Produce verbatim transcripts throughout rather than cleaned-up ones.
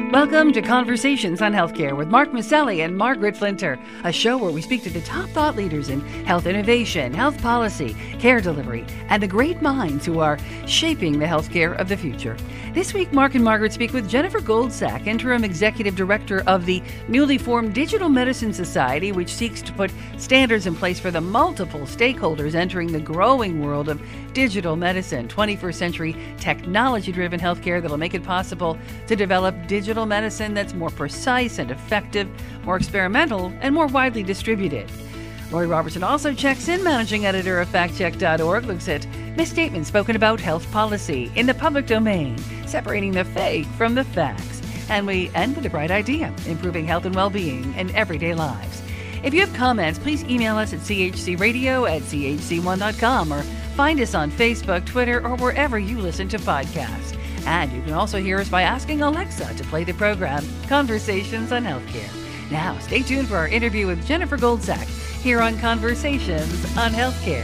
Welcome to Conversations on Healthcare with Mark Maselli and Margaret Flinter, a show where we speak to the top thought leaders in health innovation, health policy, care delivery, and the great minds who are shaping the healthcare of the future. This week, Mark and Margaret speak with Jennifer Goldsack, Interim Executive Director of the newly formed Digital Medicine Society, which seeks to put standards in place for the multiple stakeholders entering the growing world of digital medicine, twenty-first century technology-driven healthcare that'll make it possible to develop digital medicine that's more precise and effective, more experimental, and more widely distributed. Lori Robertson also checks in, managing editor of fact check dot org, looks at misstatements spoken about health policy in the public domain, separating the fake from the facts. And we end with a bright idea, improving health and well-being in everyday lives. If you have comments, please email us at c h c radio at c h c one dot com or find us on Facebook, Twitter, or wherever you listen to podcasts. And you can also hear us by asking Alexa to play the program Conversations on Healthcare. Now, stay tuned for our interview with Jennifer Goldsack here on Conversations on Healthcare.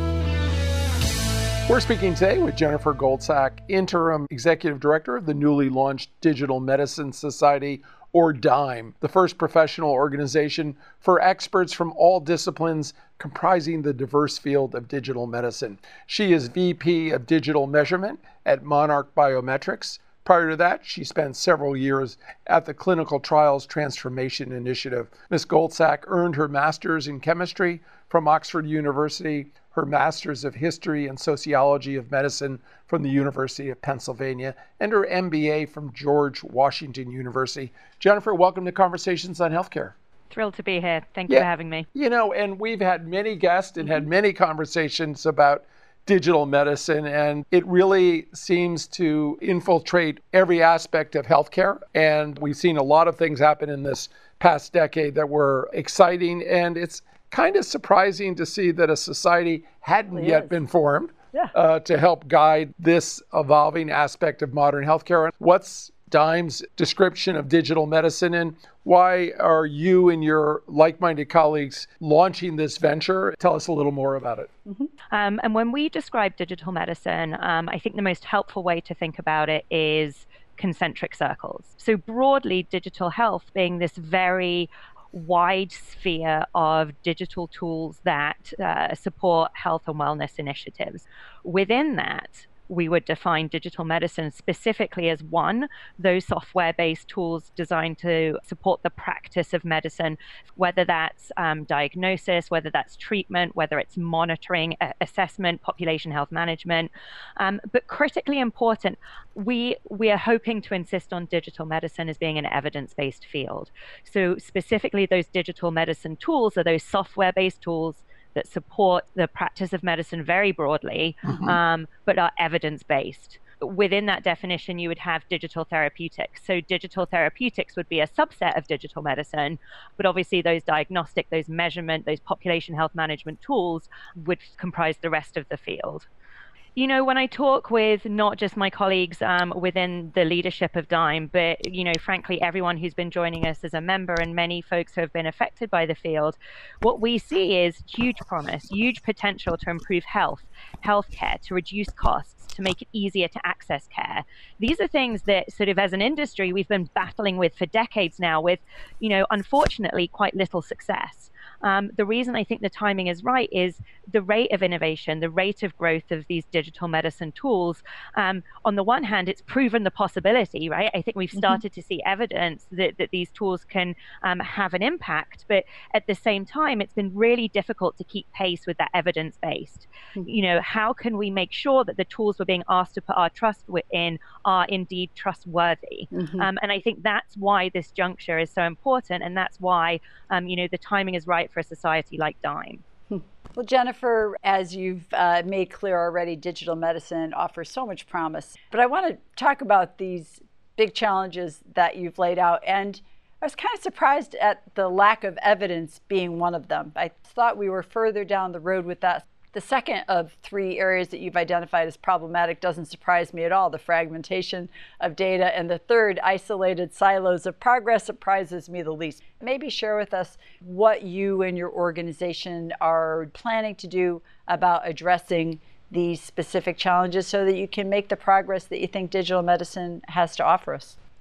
We're speaking today with Jennifer Goldsack, Interim Executive Director of the newly launched Digital Medicine Society, or DIME, the first professional organization for experts from all disciplines comprising the diverse field of digital medicine. She is V P of Digital Measurement at Monarch Biometrics. Prior to that, she spent several years at the Clinical Trials Transformation Initiative. Miz Goldsack earned her master's in chemistry from Oxford University, her master's of history and sociology of medicine from the University of Pennsylvania, and her M B A from George Washington University. Jennifer, welcome to Conversations on Healthcare. Thrilled to be here. Thank you yeah, for having me. You know, and we've had many guests and had many conversations about digital medicine, and it really seems to infiltrate every aspect of healthcare. And we've seen a lot of things happen in this past decade that were exciting, and it's kind of surprising to see that a society hadn't It yet is. been formed Yeah. uh, to help guide this evolving aspect of modern healthcare. What's DIME's description of digital medicine, and why are you and your like-minded colleagues launching this venture? Tell us a little more about it. Mm-hmm. Um, and when we describe digital medicine, um, I think the most helpful way to think about it is concentric circles. So broadly, digital health being this very wide sphere of digital tools that uh, support health and wellness initiatives. Within that, we would define digital medicine specifically as one, those software-based tools designed to support the practice of medicine, whether that's um, diagnosis, whether that's treatment, whether it's monitoring, uh, assessment, population health management. Um, but critically important, we, we are hoping to insist on digital medicine as being an evidence-based field. So specifically, those digital medicine tools are those software-based tools that support the practice of medicine very broadly, mm-hmm. um, but are evidence-based. Within that definition, you would have digital therapeutics. So digital therapeutics would be a subset of digital medicine, but obviously those diagnostic, those measurement, those population health management tools would comprise the rest of the field. You know, when I talk with not just my colleagues um, within the leadership of DIME, but, you know, frankly, everyone who's been joining us as a member and many folks who have been affected by the field, what we see is huge promise, huge potential to improve health, healthcare, to reduce costs, to make it easier to access care. These are things that sort of as an industry, we've been battling with for decades now with, you know, unfortunately, quite little success. Um, the reason I think the timing is right is the rate of innovation, the rate of growth of these digital medicine tools. Um, on the one hand, it's proven the possibility, right? I think we've started mm-hmm. to see evidence that, that these tools can um, have an impact, but at the same time, it's been really difficult to keep pace with that evidence-based. Mm-hmm. You know, how can we make sure that the tools we're being asked to put our trust in are indeed trustworthy? Mm-hmm. Um, and I think that's why this juncture is so important, and that's why, um, you know, the timing is right for a society like DIME. Well, Jennifer, as you've uh, made clear already, digital medicine offers so much promise. But I want to talk about these big challenges that you've laid out. And I was kind of surprised at the lack of evidence being one of them. I thought we were further down the road with that. The second of three areas that you've identified as problematic doesn't surprise me at all, the fragmentation of data. And the third, isolated silos of progress, surprises me the least. Maybe share with us what you and your organization are planning to do about addressing these specific challenges so that you can make the progress that you think digital medicine has to offer us.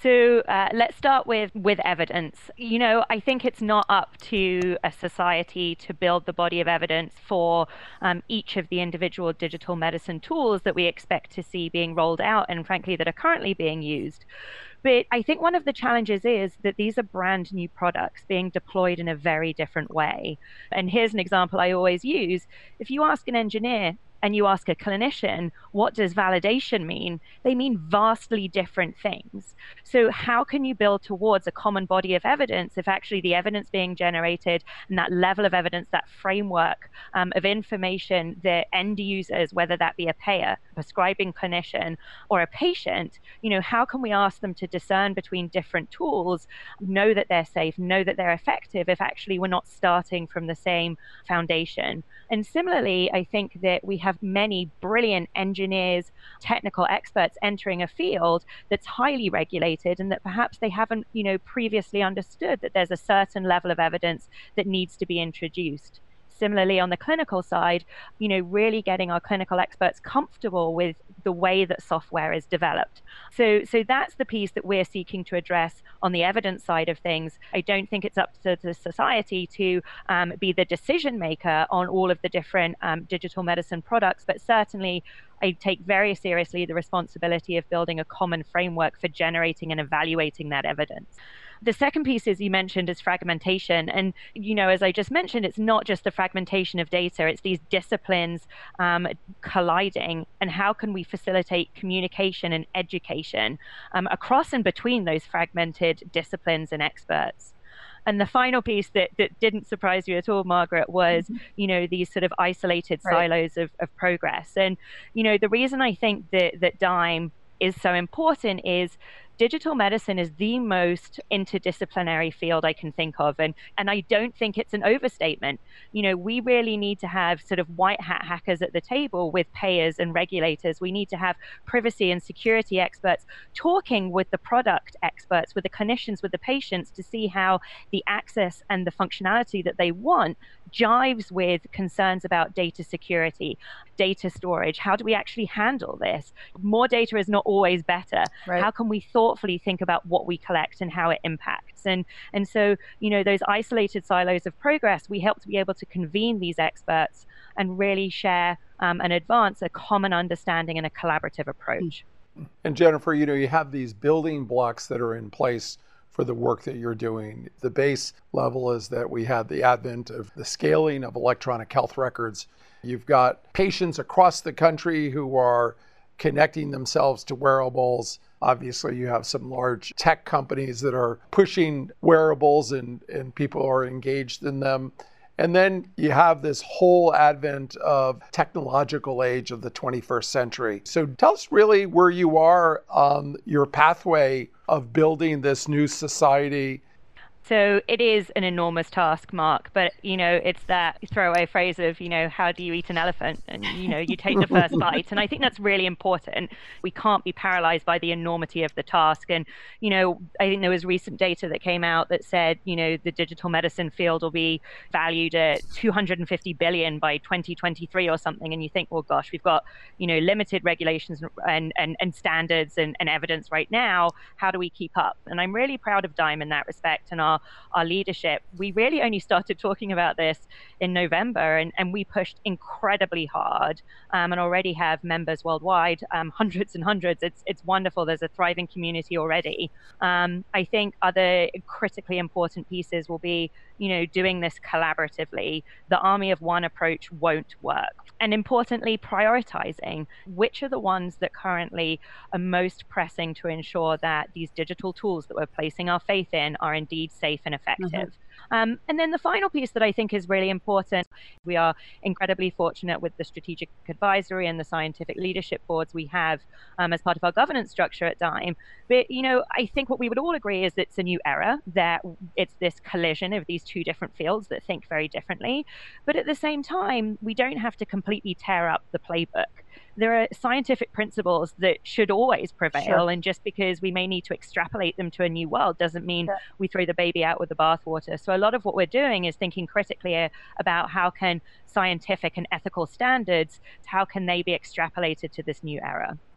So uh, let's start with, with evidence. You know, I think it's not up to a society to build the body of evidence for um, each of the individual digital medicine tools that we expect to see being rolled out and, frankly, that are currently being used. But I think one of the challenges is that these are brand new products being deployed in a very different way. And here's an example I always use. If you ask an engineer and you ask a clinician, what does validation mean? They mean vastly different things. So how can you build towards a common body of evidence if actually the evidence being generated and that level of evidence, that framework um, of information that end users, whether that be a payer, prescribing clinician, or a patient, you know, how can we ask them to discern between different tools, know that they're safe, know that they're effective if actually we're not starting from the same foundation? And similarly, I think that we have many brilliant engineers, technical experts entering a field that's highly regulated and that perhaps they haven't, you know, previously understood that there's a certain level of evidence that needs to be introduced. Similarly, on the clinical side, you know, really getting our clinical experts comfortable with the way that software is developed. So, so that's the piece that we're seeking to address on the evidence side of things. I don't think it's up to the society to um, be the decision maker on all of the different um, digital medicine products, but certainly I take very seriously the responsibility of building a common framework for generating and evaluating that evidence. The second piece, as you mentioned, is fragmentation. And, you know, as I just mentioned, it's not just the fragmentation of data, it's these disciplines um, colliding. And how can we facilitate communication and education um, across and between those fragmented disciplines and experts? And the final piece that, that didn't surprise you at all, Margaret, was, mm-hmm. you know, these sort of isolated right. silos of, of progress. And, you know, the reason I think that, that DIME is so important is digital medicine is the most interdisciplinary field I can think of. And, and I don't think it's an overstatement. You know, we really need to have sort of white hat hackers at the table with payers and regulators. We need to have privacy and security experts talking with the product experts, with the clinicians, with the patients to see how the access and the functionality that they want jives with concerns about data security, data storage. How do we actually handle this? More data is not always better. Right. How can we thoughtfully think about what we collect and how it impacts? And, and so, you know, those isolated silos of progress, we help to be able to convene these experts and really share um, and advance a common understanding and a collaborative approach. And Jennifer, you know, you have these building blocks that are in place for the work that you're doing. The base level is that we had the advent of the scaling of electronic health records. You've got patients across the country who are connecting themselves to wearables. Obviously, you have some large tech companies that are pushing wearables and, and people are engaged in them. And then you have this whole advent of technological age of the twenty-first century. So tell us really where you are on your pathway of building this new society. So it is an enormous task, Mark, but, you know, it's that throwaway phrase of, you know, how do you eat an elephant? And, you know, you take the first bite. And I think that's really important. We can't be paralyzed by the enormity of the task. And, you know, I think there was recent data that came out that said, you know, the digital medicine field will be valued at two hundred fifty billion by twenty twenty-three or something. And you think, well, gosh, we've got, you know, limited regulations and, and, and standards and, and evidence right now. How do we keep up? And I'm really proud of DIME in that respect and our our leadership. We really only started talking about this in November, and, and we pushed incredibly hard um, and already have members worldwide, um, hundreds and hundreds. It's it's wonderful. There's a thriving community already. Um, I think other critically important pieces will be, you know, doing this collaboratively. The army of one approach won't work. And importantly, prioritizing which are the ones that currently are most pressing to ensure that these digital tools that we're placing our faith in are indeed safe and effective. Mm-hmm. Um, and then the final piece that I think is really important, we are incredibly fortunate with the strategic advisory and the scientific leadership boards we have um, as part of our governance structure at DIME. But, you know, I think what we would all agree is it's a new era, that it's this collision of these two different fields that think very differently. But at the same time, we don't have to completely tear up the playbook. There are scientific principles that should always prevail. Sure. And just because we may need to extrapolate them to a new world doesn't mean sure. we throw the baby out with the bathwater. So a lot of what we're doing is thinking critically about how can scientific and ethical standards, how can they be extrapolated to this new era?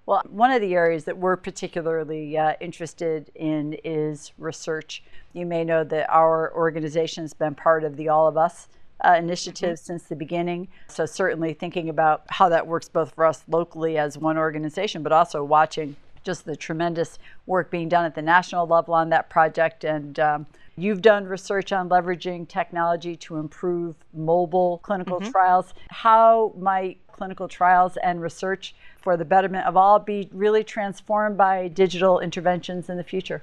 Well, one of the areas that we're particularly uh, interested in is research. You may know that our organization has been part of the All of Us uh, initiative mm-hmm. since the beginning. So certainly thinking about how that works both for us locally as one organization, but also watching just the tremendous work being done at the national level on that project. And um, you've done research on leveraging technology to improve mobile clinical mm-hmm. trials. How might clinical trials and research for the betterment of all be really transformed by digital interventions in the future?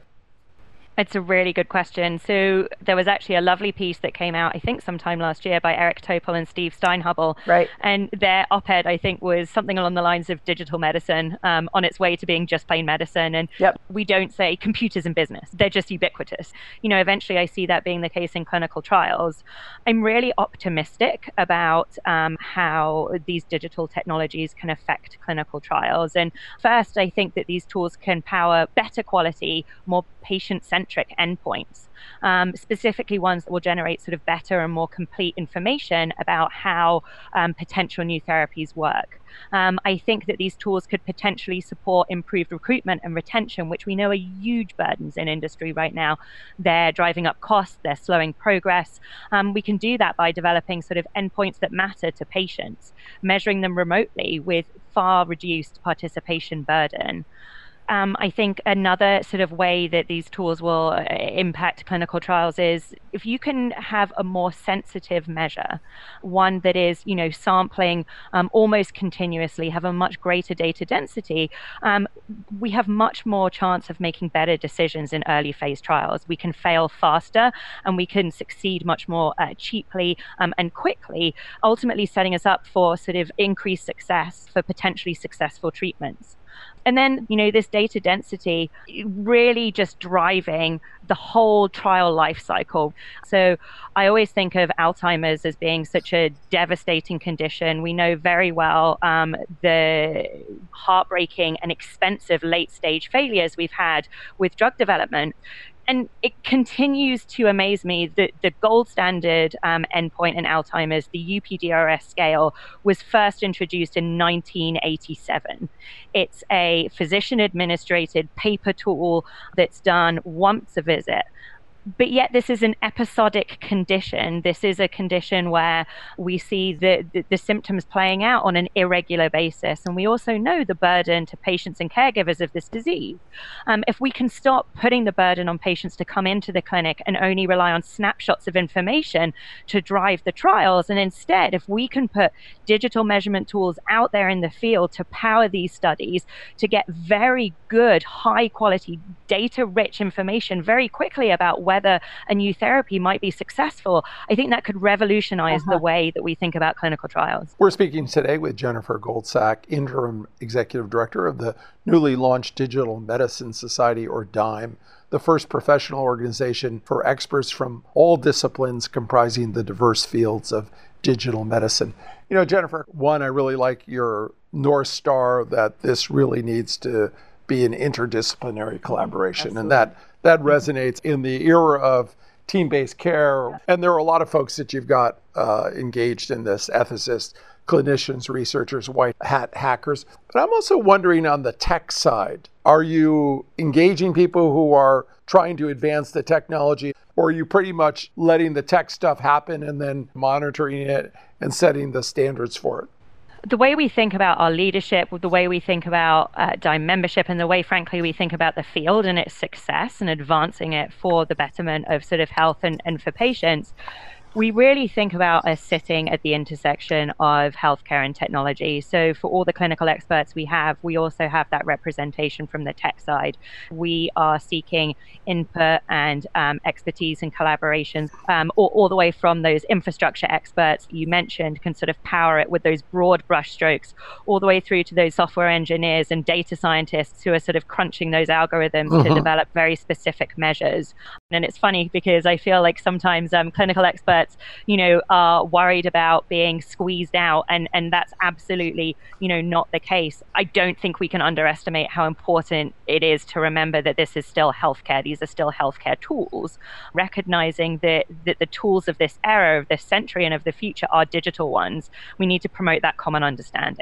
It's a really good question. So there was actually a lovely piece that came out, I think sometime last year, by Eric Topol and Steve Steinhubl. Right. And their op-ed, I think, was something along the lines of digital medicine um, on its way to being just plain medicine. And yep. we don't say computers in business. They're just ubiquitous. You know, eventually I see that being the case in clinical trials. I'm really optimistic about um, how these digital technologies can affect clinical trials. And first, I think that these tools can power better quality, more patient-centered endpoints, um, specifically ones that will generate sort of better and more complete information about how um, potential new therapies work. Um, I think that these tools could potentially support improved recruitment and retention, which we know are huge burdens in industry right now. They're driving up costs, they're slowing progress. Um, we can do that by developing sort of endpoints that matter to patients, measuring them remotely with far reduced participation burden. Um, I think another sort of way that these tools will impact clinical trials is if you can have a more sensitive measure, one that is, you know, sampling um, almost continuously, have a much greater data density, um, we have much more chance of making better decisions in early phase trials. We can fail faster and we can succeed much more uh, cheaply um, and quickly, ultimately setting us up for sort of increased success for potentially successful treatments. And then, you know, this data density really just driving the whole trial life cycle. So I always think of Alzheimer's as being such a devastating condition. We know very well um, the heartbreaking and expensive late stage failures we've had with drug development. And it continues to amaze me that the gold standard um, endpoint in Alzheimer's, the U P D R S scale, was first introduced in nineteen eighty-seven. It's a physician-administrated paper tool that's done once a visit. But yet this is an episodic condition. This is a condition where we see the, the, the symptoms playing out on an irregular basis. And we also know the burden to patients and caregivers of this disease. Um, if we can stop putting the burden on patients to come into the clinic and only rely on snapshots of information to drive the trials, and instead, if we can put digital measurement tools out there in the field to power these studies, to get very good, high quality, data-rich information very quickly about whether whether a new therapy might be successful, I think that could revolutionize uh-huh. the way that we think about clinical trials. We're speaking today with Jennifer Goldsack, Interim Executive Director of the newly launched Digital Medicine Society, or DIME, the first professional organization for experts from all disciplines comprising the diverse fields of digital medicine. You know, Jennifer, one, I really like your North Star that this really needs to be an interdisciplinary collaboration. Absolutely. And that That resonates in the era of team-based care. And there are a lot of folks that you've got uh, engaged in this, ethicists, clinicians, researchers, white hat hackers. But I'm also wondering on the tech side, are you engaging people who are trying to advance the technology, or are you pretty much letting the tech stuff happen and then monitoring it and setting the standards for it? The way we think about our leadership, the way we think about uh, DIME membership, and the way, frankly, we think about the field and its success and advancing it for the betterment of sort of health and, and for patients, we really think about us sitting at the intersection of healthcare and technology. So for all the clinical experts we have, we also have that representation from the tech side. We are seeking input and um, expertise and collaborations, um, all, all the way from those infrastructure experts you mentioned can sort of power it with those broad brushstrokes, all the way through to those software engineers and data scientists who are sort of crunching those algorithms mm-hmm. to develop very specific measures. And it's funny because I feel like sometimes um, clinical experts you know, are worried about being squeezed out, and, and that's absolutely, you know, not the case. I don't think we can underestimate how important it is to remember that this is still healthcare. These are still healthcare tools, recognizing that, that the tools of this era, of this century, and of the future are digital ones. We need to promote that common understanding.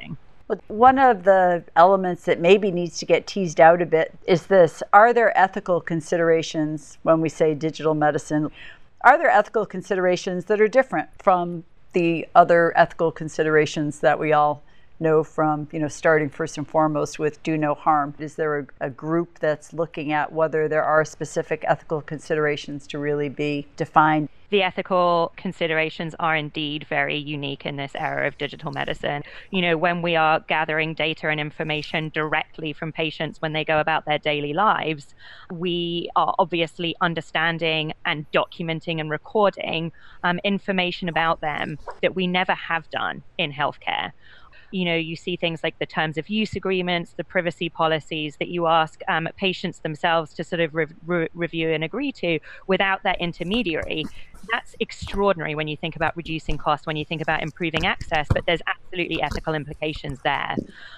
Well, one of the elements that maybe needs to get teased out a bit is this. Are there ethical considerations when we say digital medicine? Are there ethical considerations that are different from the other ethical considerations that we all know from, you know, starting first and foremost with do no harm? Is there a, a group that's looking at whether there are specific ethical considerations to really be defined? The ethical considerations are indeed very unique in this era of digital medicine. You know, when we are gathering data and information directly from patients when they go about their daily lives, we are obviously understanding and documenting and recording um, information about them that we never have done in healthcare. You know, you see things like the terms of use agreements, the privacy policies that you ask um, patients themselves to sort of re- re- review and agree to without that intermediary. That's extraordinary when you think about reducing costs, when you think about improving access, but there's absolutely ethical implications there.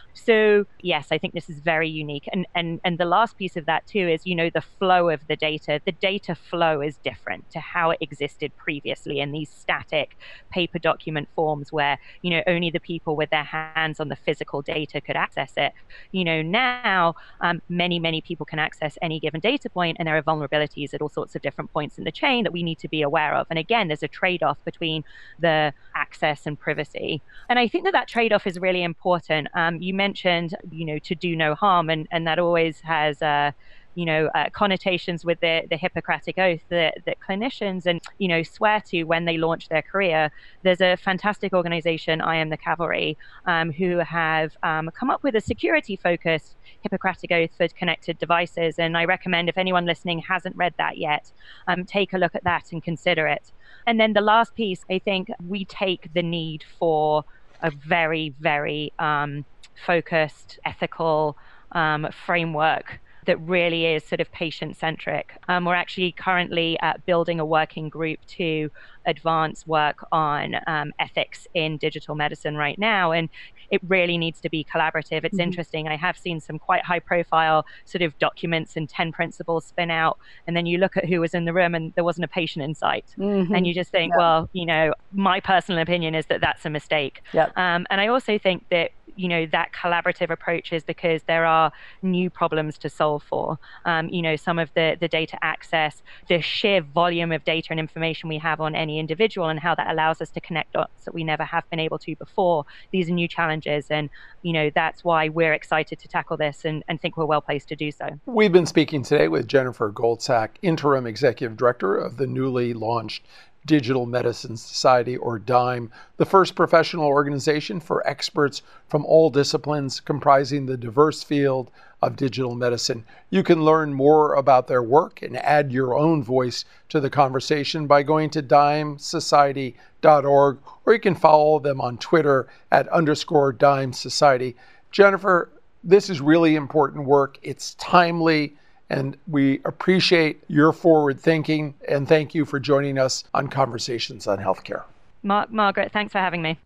So yes, I think this is very unique. And, and, and the last piece of that too is, you know, the flow of the data. The data flow is different to how it existed previously in these static paper document forms where, you know, only the people with their hands on the physical data could access it. You know, now um, many, many people can access any given data point, and there are vulnerabilities at all sorts of different points in the chain that we need to be aware of. And again, there's a trade-off between the access and privacy. And I think that that trade-off is really important. Um, you mentioned, you know, to do no harm, and, and that always has, uh, you know, uh, connotations with the, the Hippocratic Oath that, that clinicians and, you know, swear to when they launch their career. There's a fantastic organization, I Am the Cavalry, um, who have um, come up with a security-focused Hippocratic Oath for connected devices. And I recommend, if anyone listening hasn't read that yet, um, take a look at that and consider it. And then the last piece, I think we take the need for a very, very um, focused, ethical um, framework that really is sort of patient-centric. Um, we're actually currently uh, building a working group to advance work on um, ethics in digital medicine right now, and it really needs to be collaborative. It's mm-hmm. interesting. I have seen some quite high-profile sort of documents and ten principles spin out, and then you look at who was in the room and there wasn't a patient in sight. Mm-hmm. And you just think, yeah. well, you know, my personal opinion is that that's a mistake. Yep. Um, and I also think that, you know, that collaborative approach is because there are new problems to solve for. Um, you know, some of the, the data access, the sheer volume of data and information we have on any individual and how that allows us to connect dots that we never have been able to before. These are new challenges. And, you know, that's why we're excited to tackle this and, and think we're well placed to do so. We've been speaking today with Jennifer Goldsack, Interim Executive Director of the newly launched Digital Medicine Society, or DIME, the first professional organization for experts from all disciplines comprising the diverse field of digital medicine. You can learn more about their work and add your own voice to the conversation by going to dime society dot org, or you can follow them on Twitter at underscore Dime Society. Jennifer, this is really important work. It's timely, and we appreciate your forward thinking, and thank you for joining us on Conversations on Healthcare. Mar- Margaret, thanks for having me.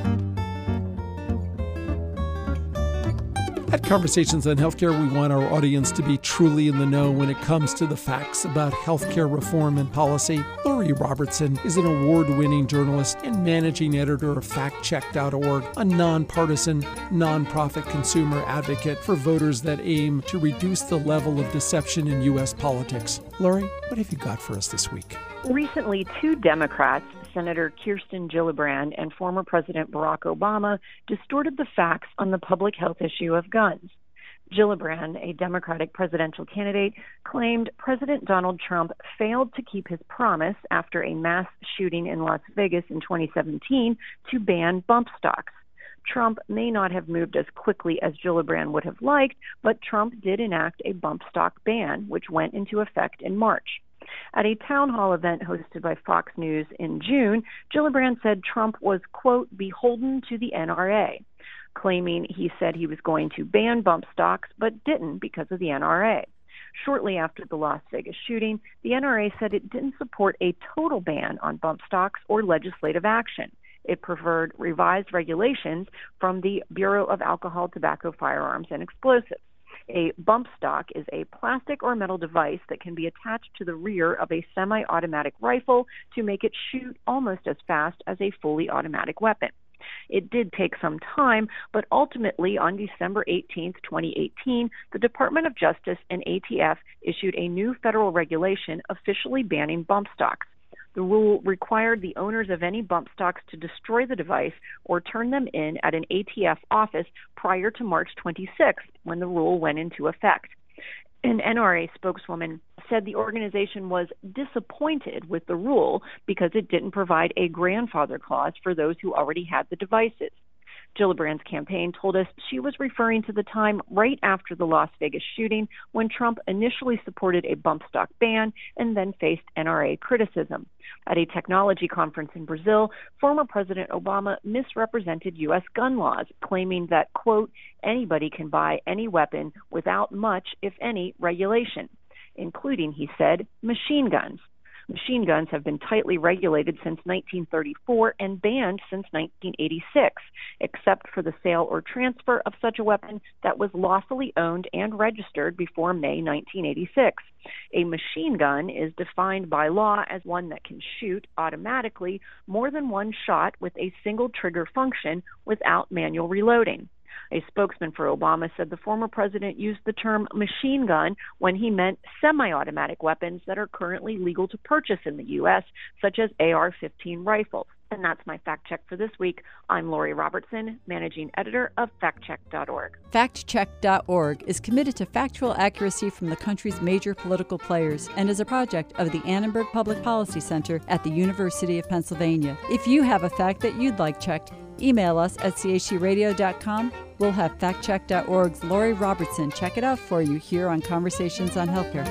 At Conversations on Healthcare, we want our audience to be truly in the know when it comes to the facts about healthcare reform and policy. Lori Robertson is an award-winning journalist and managing editor of fact check dot org, a nonpartisan, nonprofit consumer advocate for voters that aim to reduce the level of deception in U S politics. Lori, what have you got for us this week? Recently, two Democrats, Senator Kirsten Gillibrand and former President Barack Obama, distorted the facts on the public health issue of guns. Gillibrand, a Democratic presidential candidate, claimed President Donald Trump failed to keep his promise after a mass shooting in Las Vegas in twenty seventeen to ban bump stocks. Trump may not have moved as quickly as Gillibrand would have liked, but Trump did enact a bump stock ban, which went into effect in March. At a town hall event hosted by Fox News in June, Gillibrand said Trump was, quote, beholden to the N R A, claiming he said he was going to ban bump stocks but didn't because of the N R A. Shortly after the Las Vegas shooting, the N R A said it didn't support a total ban on bump stocks or legislative action. It preferred revised regulations from the Bureau of Alcohol, Tobacco, Firearms, and Explosives. A bump stock is a plastic or metal device that can be attached to the rear of a semi-automatic rifle to make it shoot almost as fast as a fully automatic weapon. It did take some time, but ultimately on December eighteenth, twenty eighteen, the Department of Justice and A T F issued a new federal regulation officially banning bump stocks. The rule required the owners of any bump stocks to destroy the device or turn them in at an A T F office prior to March twenty-sixth, when the rule went into effect. An N R A spokeswoman said the organization was disappointed with the rule because it didn't provide a grandfather clause for those who already had the devices. Gillibrand's campaign told us she was referring to the time right after the Las Vegas shooting when Trump initially supported a bump stock ban and then faced N R A criticism. At a technology conference in Brazil, former President Obama misrepresented U S gun laws, claiming that, quote, anybody can buy any weapon without much, if any, regulation, including, he said, machine guns. Machine guns have been tightly regulated since nineteen thirty-four and banned since nineteen eighty-six, except for the sale or transfer of such a weapon that was lawfully owned and registered before May nineteen eighty-six. A machine gun is defined by law as one that can shoot automatically more than one shot with a single trigger function without manual reloading. A spokesman for Obama said the former president used the term machine gun when he meant semi-automatic weapons that are currently legal to purchase in the U S, such as A R fifteen rifles. And that's my fact check for this week. I'm Lori Robertson, managing editor of fact check dot org. fact check dot org is committed to factual accuracy from the country's major political players and is a project of the Annenberg Public Policy Center at the University of Pennsylvania. If you have a fact that you'd like checked, email us at c h c radio dot com. We'll have fact check dot org's Lori Robertson check it out for you here on Conversations on Healthcare.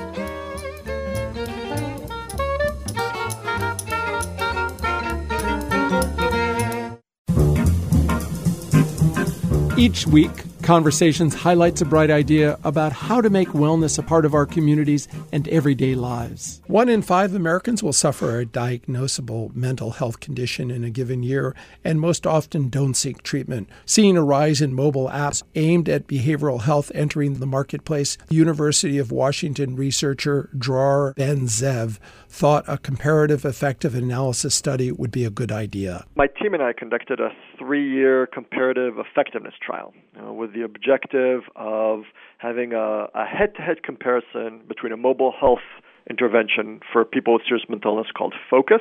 Each week, Conversations highlights a bright idea about how to make wellness a part of our communities and everyday lives. One in five Americans will suffer a diagnosable mental health condition in a given year and most often don't seek treatment. Seeing a rise in mobile apps aimed at behavioral health entering the marketplace, the University of Washington researcher Dror Ben-Zev thought a comparative effective analysis study would be a good idea. My team and I conducted a three-year comparative effectiveness trial uh, with the objective of having a, a head-to-head comparison between a mobile health intervention for people with serious mental illness called FOCUS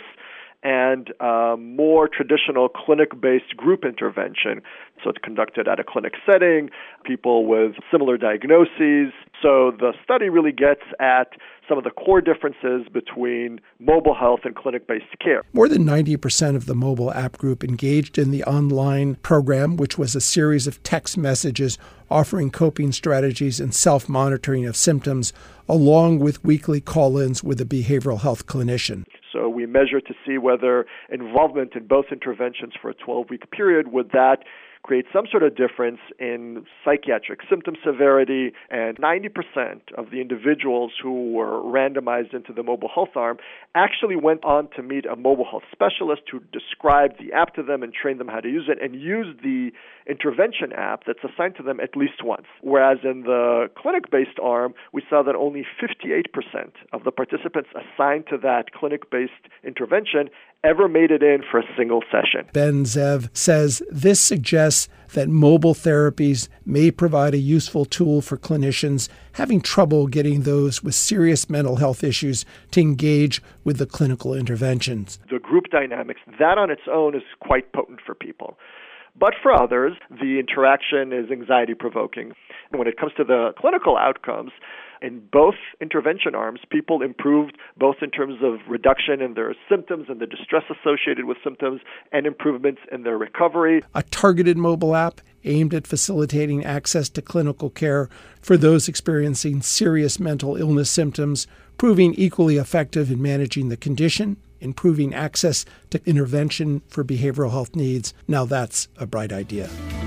and a more traditional clinic-based group intervention. So it's conducted at a clinic setting, people with similar diagnoses. So the study really gets at some of the core differences between mobile health and clinic-based care. More than ninety percent of the mobile app group engaged in the online program, which was a series of text messages offering coping strategies and self-monitoring of symptoms, along with weekly call-ins with a behavioral health clinician. So we measure to see whether involvement in both interventions for a twelve-week period, would that create some sort of difference in psychiatric symptom severity, and ninety percent of the individuals who were randomized into the mobile health arm actually went on to meet a mobile health specialist who described the app to them and trained them how to use it and used the intervention app that's assigned to them at least once. Whereas in the clinic-based arm, we saw that only fifty-eight percent of the participants assigned to that clinic-based intervention ever made it in for a single session. Ben-Zev says this suggests that mobile therapies may provide a useful tool for clinicians having trouble getting those with serious mental health issues to engage with the clinical interventions. The group dynamics, that on its own is quite potent for people. But for others, the interaction is anxiety-provoking. When it comes to the clinical outcomes, in both intervention arms, people improved both in terms of reduction in their symptoms and the distress associated with symptoms and improvements in their recovery. A targeted mobile app aimed at facilitating access to clinical care for those experiencing serious mental illness symptoms, proving equally effective in managing the condition, improving access to intervention for behavioral health needs. Now that's a bright idea.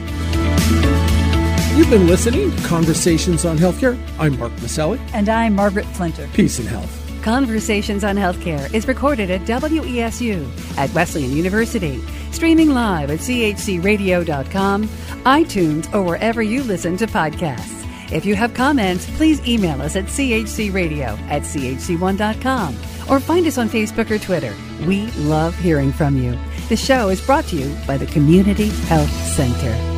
You've been listening to Conversations on Healthcare. I'm Mark Maselli. And I'm Margaret Flinter. Peace and health. Conversations on Healthcare is recorded at W E S U at Wesleyan University, streaming live at c h c radio dot com, iTunes, or wherever you listen to podcasts. If you have comments, please email us at c h c radio at c h c one dot com or find us on Facebook or Twitter. We love hearing from you. The show is brought to you by the Community Health Center.